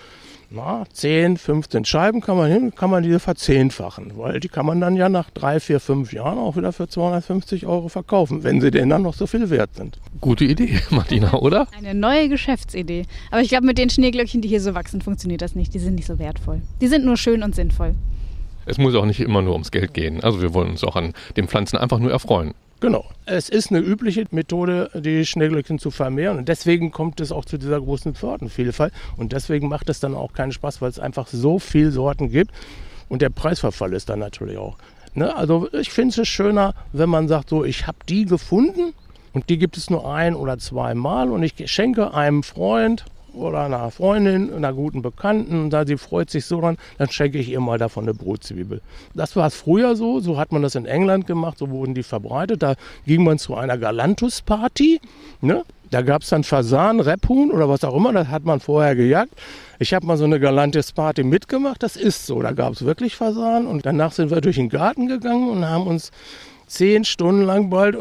10, 15 Scheiben kann man die verzehnfachen, weil die kann man dann ja nach 3, 4, 5 Jahren auch wieder für 250 Euro verkaufen, wenn sie denn dann noch so viel wert sind. Gute Idee, Martina, oder? Eine neue Geschäftsidee. Aber ich glaube, mit den Schneeglöckchen, die hier so wachsen, funktioniert das nicht. Die sind nicht so wertvoll. Die sind nur schön und sinnvoll. Es muss auch nicht immer nur ums Geld gehen. Also wir wollen uns auch an den Pflanzen einfach nur erfreuen. Genau. Es ist eine übliche Methode, die Schneeglöckchen zu vermehren. Und deswegen kommt es auch zu dieser großen Sortenvielfalt. Und deswegen macht es dann auch keinen Spaß, weil es einfach so viele Sorten gibt. Und der Preisverfall ist dann natürlich auch. Ne? Also ich finde es schöner, wenn man sagt, so, ich habe die gefunden und die gibt es nur 1 oder 2 Mal. Und ich schenke einem Freund oder einer Freundin, einer guten Bekannten, und da sie freut sich so dran, dann schenke ich ihr mal davon eine Brotzwiebel. Das war es früher so hat man das in England gemacht, so wurden die verbreitet. Da ging man zu einer Galantus-Party, ne? Da gab es dann Fasan, Rebhuhn oder was auch immer, das hat man vorher gejagt. Ich habe mal so eine Galantus-Party mitgemacht, das ist so, da gab es wirklich Fasan und danach sind wir durch den Garten gegangen und haben uns 10 Stunden lang bald,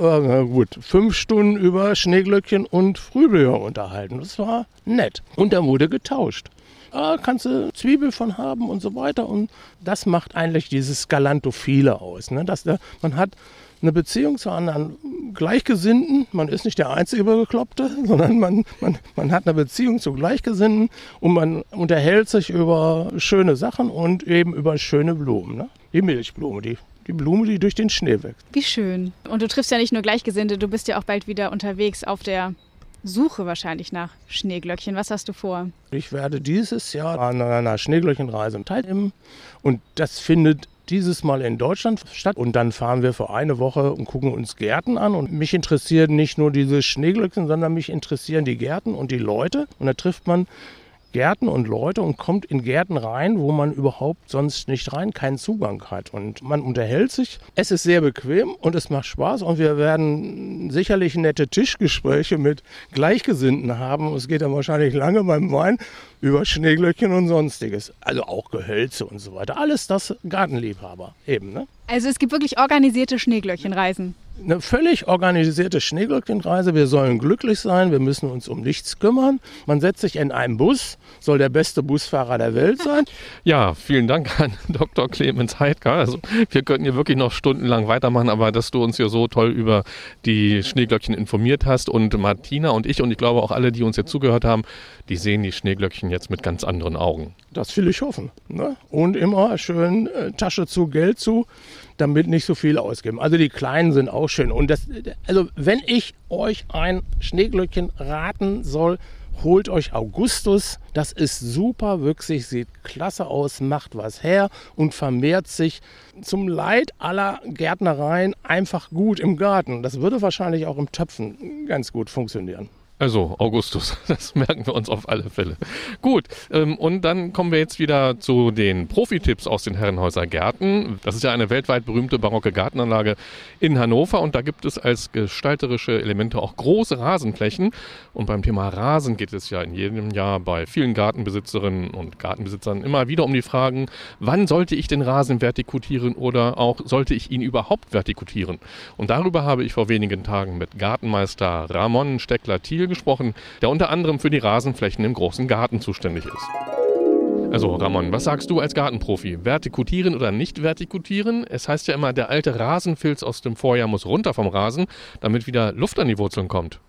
5 Stunden über Schneeglöckchen und Frühblüher unterhalten. Das war nett. Und da wurde getauscht. Kannst du Zwiebel von haben und so weiter. Und das macht eigentlich dieses Galantophile aus. Ne? Man hat eine Beziehung zu anderen Gleichgesinnten. Man ist nicht der einzige Bekloppte, sondern man hat eine Beziehung zu Gleichgesinnten und man unterhält sich über schöne Sachen und eben über schöne Blumen. Ne? Die Milchblume, die Blume, die durch den Schnee wächst. Wie schön. Und du triffst ja nicht nur Gleichgesinnte, du bist ja auch bald wieder unterwegs auf der Suche wahrscheinlich nach Schneeglöckchen. Was hast du vor? Ich werde dieses Jahr an einer Schneeglöckchenreise teilnehmen und das findet dieses Mal in Deutschland statt. Und dann fahren wir für eine Woche und gucken uns Gärten an. Und mich interessieren nicht nur diese Schneeglöckchen, sondern mich interessieren die Gärten und die Leute. Und da trifft man Gärten und Leute und kommt in Gärten rein, wo man überhaupt sonst nicht rein, keinen Zugang hat. Und man unterhält sich. Es ist sehr bequem und es macht Spaß. Und wir werden sicherlich nette Tischgespräche mit Gleichgesinnten haben. Es geht dann wahrscheinlich lange beim Wein über Schneeglöckchen und Sonstiges. Also auch Gehölze und so weiter. Alles das Gartenliebhaber eben, ne? Also es gibt wirklich organisierte Schneeglöckchenreisen. Eine völlig organisierte Schneeglöckchenreise. Wir sollen glücklich sein, wir müssen uns um nichts kümmern. Man setzt sich in einen Bus, soll der beste Busfahrer der Welt sein. Ja, vielen Dank an Dr. Clemens Heidger. Also wir könnten hier wirklich noch stundenlang weitermachen, aber dass du uns hier so toll über die Schneeglöckchen informiert hast und Martina und ich glaube auch alle, die uns jetzt zugehört haben, die sehen die Schneeglöckchen jetzt mit ganz anderen Augen. Das will ich hoffen. Ne? Und immer schön Tasche zu, Geld zu. damit nicht so viel ausgeben. Also die kleinen sind auch schön. Und wenn ich euch ein Schneeglöckchen raten soll, holt euch Augustus. Das ist super wüchsig, sieht klasse aus, macht was her und vermehrt sich zum Leid aller Gärtnereien einfach gut im Garten. Das würde wahrscheinlich auch im Töpfen ganz gut funktionieren. Also Augustus, das merken wir uns auf alle Fälle. Gut, und dann kommen wir jetzt wieder zu den Profi-Tipps aus den Herrenhäuser Gärten. Das ist ja eine weltweit berühmte barocke Gartenanlage in Hannover und da gibt es als gestalterische Elemente auch große Rasenflächen. Und beim Thema Rasen geht es ja in jedem Jahr bei vielen Gartenbesitzerinnen und Gartenbesitzern immer wieder um die Fragen, wann sollte ich den Rasen vertikutieren oder auch sollte ich ihn überhaupt vertikutieren? Und darüber habe ich vor wenigen Tagen mit Gartenmeister Ramon Steckler-Thiel gesprochen, der unter anderem für die Rasenflächen im großen Garten zuständig ist. Also Ramon, was sagst du als Gartenprofi? Vertikutieren oder nicht vertikutieren? Es heißt ja immer, der alte Rasenfilz aus dem Vorjahr muss runter vom Rasen, damit wieder Luft an die Wurzeln kommt.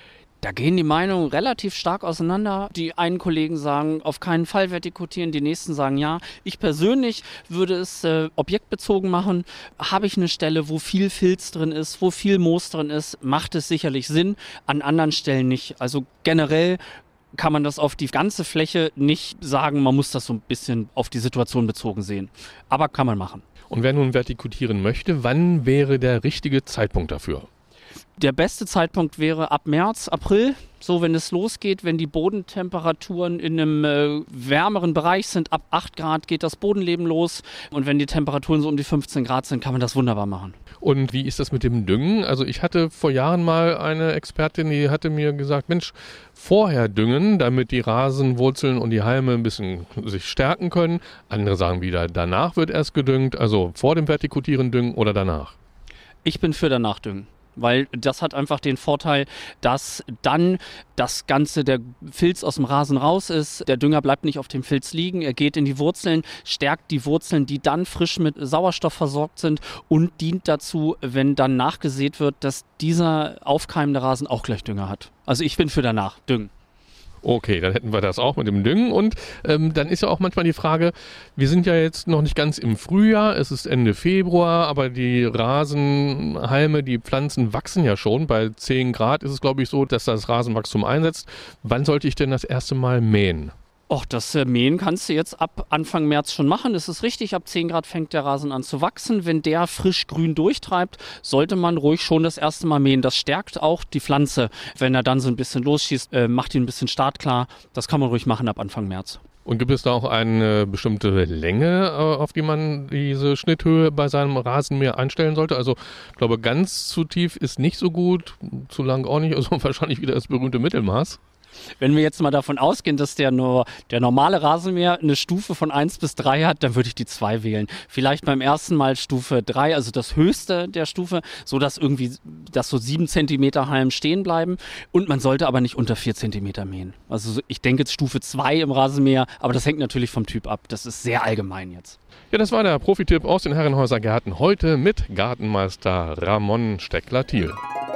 Da gehen die Meinungen relativ stark auseinander. Die einen Kollegen sagen, auf keinen Fall vertikutieren, die nächsten sagen ja. Ich persönlich würde es objektbezogen machen. Habe ich eine Stelle, wo viel Filz drin ist, wo viel Moos drin ist, macht es sicherlich Sinn, an anderen Stellen nicht. Also generell kann man das auf die ganze Fläche nicht sagen, man muss das so ein bisschen auf die Situation bezogen sehen. Aber kann man machen. Und wer nun vertikutieren möchte, wann wäre der richtige Zeitpunkt dafür? Der beste Zeitpunkt wäre ab März, April, so wenn es losgeht, wenn die Bodentemperaturen in einem wärmeren Bereich sind. Ab 8 Grad geht das Bodenleben los und wenn die Temperaturen so um die 15 Grad sind, kann man das wunderbar machen. Und wie ist das mit dem Düngen? Also ich hatte vor Jahren mal eine Expertin, die hatte mir gesagt, Mensch, vorher düngen, damit die Rasenwurzeln und die Halme ein bisschen sich stärken können. Andere sagen wieder, danach wird erst gedüngt, also vor dem Vertikutieren düngen oder danach? Ich bin für danach düngen. Weil das hat einfach den Vorteil, dass dann das Ganze, der Filz aus dem Rasen raus ist. Der Dünger bleibt nicht auf dem Filz liegen, er geht in die Wurzeln, stärkt die Wurzeln, die dann frisch mit Sauerstoff versorgt sind und dient dazu, wenn dann nachgesät wird, dass dieser aufkeimende Rasen auch gleich Dünger hat. Also ich bin für danach, düngen. Okay, dann hätten wir das auch mit dem Düngen und dann ist ja auch manchmal die Frage, wir sind ja jetzt noch nicht ganz im Frühjahr, es ist Ende Februar, aber die Rasenhalme, die Pflanzen wachsen ja schon. Bei 10 Grad ist es, glaube ich, so, dass das Rasenwachstum einsetzt. Wann sollte ich denn das erste Mal mähen? Och, das Mähen kannst du jetzt ab Anfang März schon machen. Das ist richtig, ab 10 Grad fängt der Rasen an zu wachsen. Wenn der frisch grün durchtreibt, sollte man ruhig schon das erste Mal mähen. Das stärkt auch die Pflanze. Wenn er dann so ein bisschen losschießt, macht ihn ein bisschen startklar. Das kann man ruhig machen ab Anfang März. Und gibt es da auch eine bestimmte Länge, auf die man diese Schnitthöhe bei seinem Rasenmäher einstellen sollte? Also ich glaube, ganz zu tief ist nicht so gut, zu lang auch nicht, also wahrscheinlich wieder das berühmte Mittelmaß. Wenn wir jetzt mal davon ausgehen, dass der normale Rasenmäher eine Stufe von 1 bis 3 hat, dann würde ich die 2 wählen. Vielleicht beim ersten Mal Stufe 3, also das höchste der Stufe, so dass so 7 cm Halmen stehen bleiben. Und man sollte aber nicht unter 4 cm mähen. Also ich denke jetzt Stufe 2 im Rasenmäher, aber das hängt natürlich vom Typ ab. Das ist sehr allgemein jetzt. Ja, das war der Profi-Tipp aus den Herrenhäuser Gärten heute mit Gartenmeister Ramon Steckler-Thiel.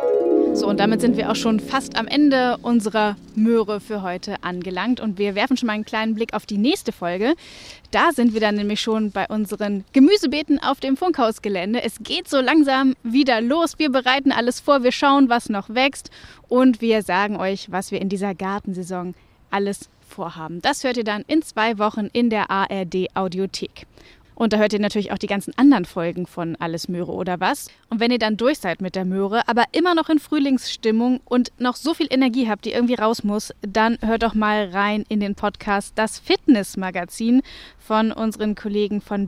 So, und damit sind wir auch schon fast am Ende unserer Möhre für heute angelangt. Und wir werfen schon mal einen kleinen Blick auf die nächste Folge. Da sind wir dann nämlich schon bei unseren Gemüsebeeten auf dem Funkhausgelände. Es geht so langsam wieder los. Wir bereiten alles vor, wir schauen, was noch wächst. Und wir sagen euch, was wir in dieser Gartensaison alles vorhaben. Das hört ihr dann in 2 Wochen in der ARD-Audiothek. Und da hört ihr natürlich auch die ganzen anderen Folgen von Alles Möhre oder was. Und wenn ihr dann durch seid mit der Möhre, aber immer noch in Frühlingsstimmung und noch so viel Energie habt, die irgendwie raus muss, dann hört doch mal rein in den Podcast Das Fitnessmagazin von unseren Kollegen von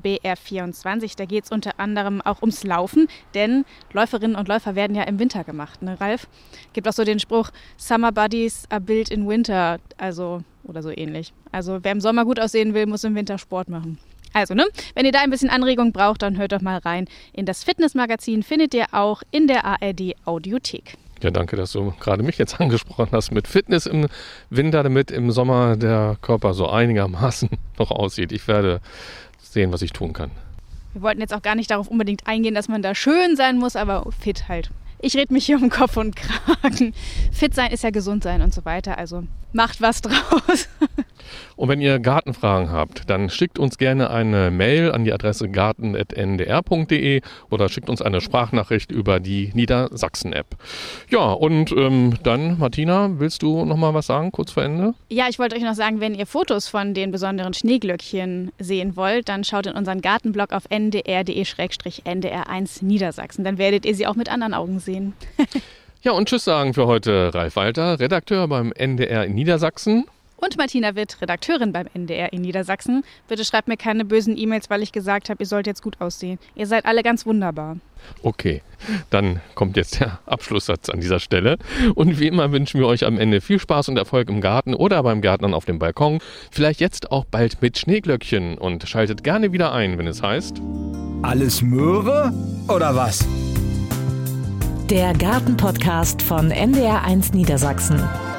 BR24. Da geht es unter anderem auch ums Laufen, denn Läuferinnen und Läufer werden ja im Winter gemacht, ne Ralf? Gibt auch so den Spruch, Summer Bodies are built in winter, also oder so ähnlich. Also wer im Sommer gut aussehen will, muss im Winter Sport machen. Also, wenn ihr da ein bisschen Anregung braucht, dann hört doch mal rein in das Fitnessmagazin, findet ihr auch in der ARD-Audiothek. Ja, danke, dass du gerade mich jetzt angesprochen hast mit Fitness im Winter, damit im Sommer der Körper so einigermaßen noch aussieht. Ich werde sehen, was ich tun kann. Wir wollten jetzt auch gar nicht darauf unbedingt eingehen, dass man da schön sein muss, aber fit halt. Ich rede mich hier um Kopf und Kragen. Fit sein ist ja gesund sein und so weiter, also macht was draus. Und wenn ihr Gartenfragen habt, dann schickt uns gerne eine Mail an die Adresse garten@ndr.de oder schickt uns eine Sprachnachricht über die Niedersachsen-App. Ja, und dann, Martina, willst du noch mal was sagen, kurz vor Ende? Ja, ich wollte euch noch sagen, wenn ihr Fotos von den besonderen Schneeglöckchen sehen wollt, dann schaut in unseren Gartenblog auf ndr.de/ndr1 Niedersachsen. Dann werdet ihr sie auch mit anderen Augen sehen. Ja, und tschüss sagen für heute Ralf Walter, Redakteur beim NDR in Niedersachsen. Und Martina Witt, Redakteurin beim NDR in Niedersachsen. Bitte schreibt mir keine bösen E-Mails, weil ich gesagt habe, ihr sollt jetzt gut aussehen. Ihr seid alle ganz wunderbar. Okay, dann kommt jetzt der Abschlusssatz an dieser Stelle. Und wie immer wünschen wir euch am Ende viel Spaß und Erfolg im Garten oder beim Gärtnern auf dem Balkon. Vielleicht jetzt auch bald mit Schneeglöckchen und schaltet gerne wieder ein, wenn es heißt... Alles Möhre oder was? Der Garten-Podcast von NDR1 Niedersachsen.